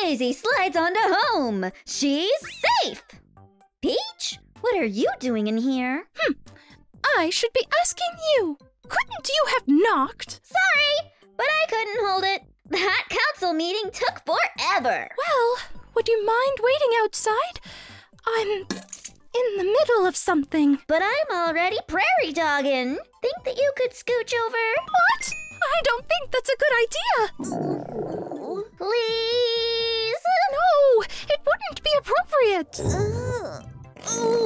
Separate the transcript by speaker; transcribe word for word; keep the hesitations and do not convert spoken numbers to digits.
Speaker 1: Daisy slides onto home. She's safe. Peach, what are you doing in here?
Speaker 2: Hmm. I should be asking you. Couldn't you have knocked?
Speaker 1: Sorry, but I couldn't hold it. That council meeting took forever.
Speaker 2: Well, would you mind waiting outside? I'm in the middle of something.
Speaker 1: But I'm already prairie dogging. Think that you could scooch over?
Speaker 2: What? I don't think that's a good idea.
Speaker 1: Please?
Speaker 2: No, it wouldn't be appropriate.
Speaker 1: Ugh.